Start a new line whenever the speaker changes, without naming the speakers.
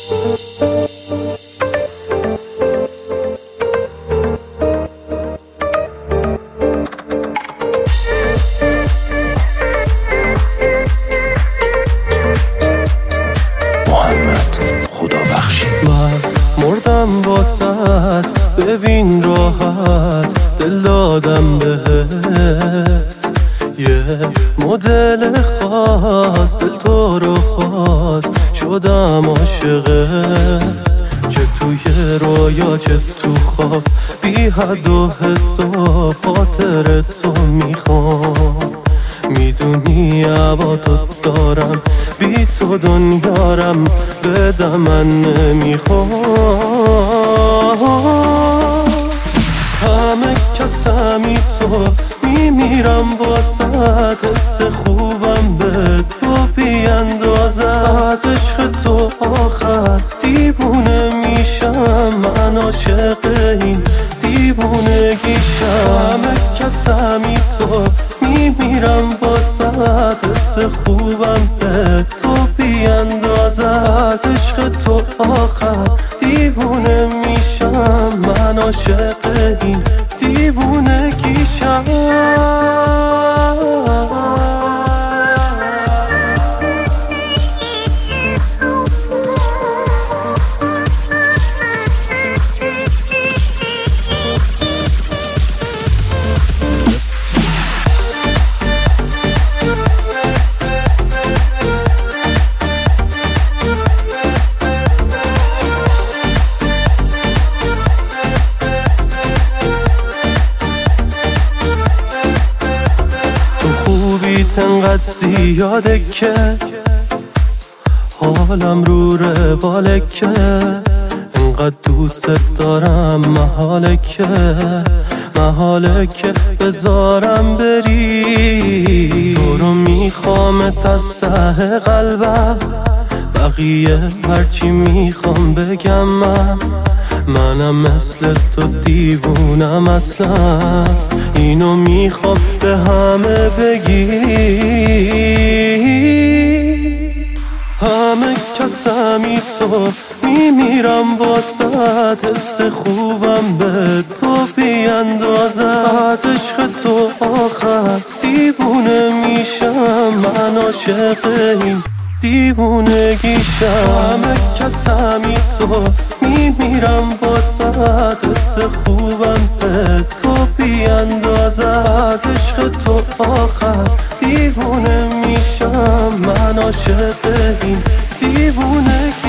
مردم واسط، ببین راحت دل دادم بهت. یه مدل خاص دل تو رو خواست، شدم عاشقه. چه توی رویا چه تو خواب، بی حد و حساب خاطر تو میخوام. میدونی هوا تو دارم، بی تو دنیارم بدم من نمیخوام. همه کسمی تو میمیرم واسط، حس خوبم به تو بیاندازه. از عشق تو آخر دیوونه میشم، من عاشق این دیوونگیشم. همه کسمی تو میمیرم واسط، حس خوبم به تو بیاندازه. از عشق تو آخر دیوونه میشم، من عاشق این دیوونگیشم. انقدر زیاده که حالم رو رواله، که انقدر دوست دارم، محاله که بذارم بری. تو رو میخوامت از ته قلبم، بقیه هرچی میخوام بگم. منم مثل تو دیوونم اصلا، اینو میخوام به همه بگی. همه کسمی تو میمیرم واسط، حس خوبم به تو بیاندازه. از عشق تو آخر دیوونه میشم، من عاشق این دیوونگیشم. همه کسمی تو میمیرم واسط، حس خوبم به تو بیاندازه. از عشق تو آخر دیوونه میشم، من عاشق این دیوونگیشم.